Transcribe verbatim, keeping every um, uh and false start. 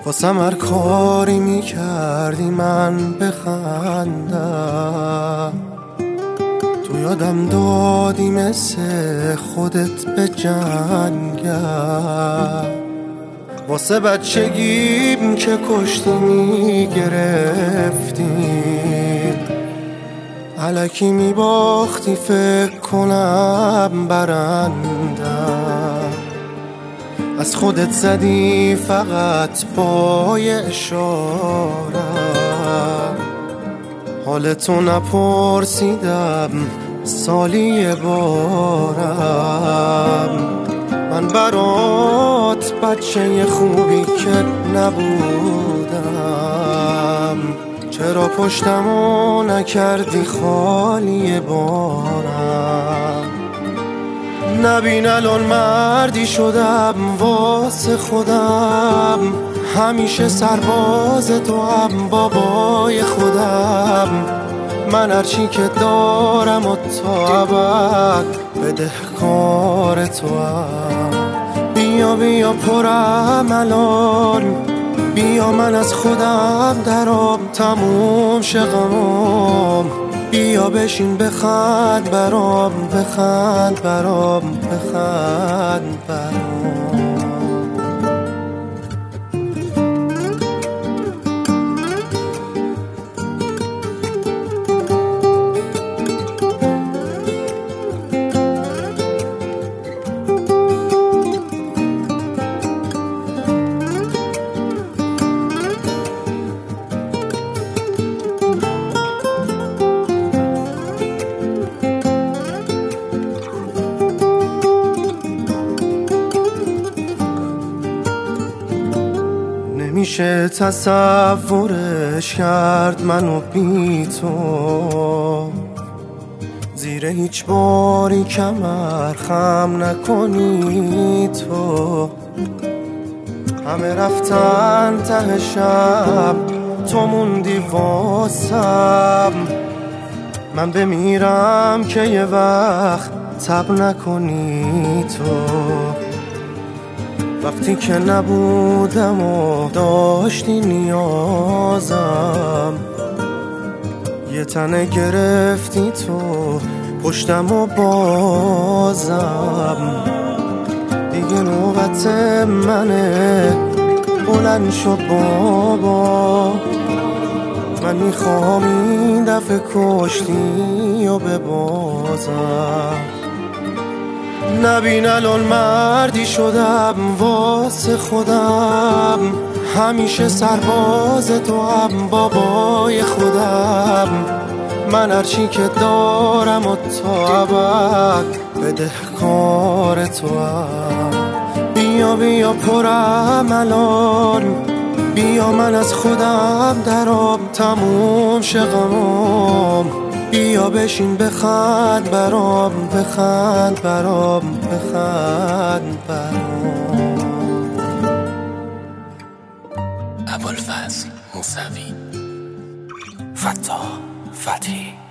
واسم هر کاری میکردی من بخندم، تو یادم دادی مثل خودت به جنگم. واسه بچگیم که کشتی میگرفتی، الکی میباختی فکر کنم برندم. از خودت زدی فقط با یه اشاره، حالتو نپرسیدم سالی یه بارم. من برات بچه خوبی که نبودم، چرا پشتمو نکردی خالی بارم؟ نبین الان مردی شدم واسه خودم، همیشه سرباز تو هم بابای خودم. من هرچی که دارم و تا ابد بدهکار تو هم. بیا بیا پرم الان، بیا من از خودم درام تموم شغمم. بیا بشین بخند برام، بخند برام، بخند برام. نمیشه تصورش کرد منو بی تو، زیر هیچ باری کمر خم نکنی تو. همه رفتن ته شب، تو موندی واسم. من بمیرم که یه وقت تب نکنی تو. وقتی که نبودم و داشتی نیازم، یه تنه گرفتی تو پشتم و بازم. دیگه نوبت منه، بلند شو بابا. من میخوام این دفعه کشتی و ببازم. نبین الان مردی شدم واسه خودم، همیشه سرباز تو هم بابای خودم. من هرچی که دارم و تا ابد بدهکار تو هم. بیا بیا پرم الان، بیا من از خودم درام تموم شغمم. بیا بشین بخند برام، بخند برام، بخند برام. ابوالفضل موسوی، فتاح فتحی.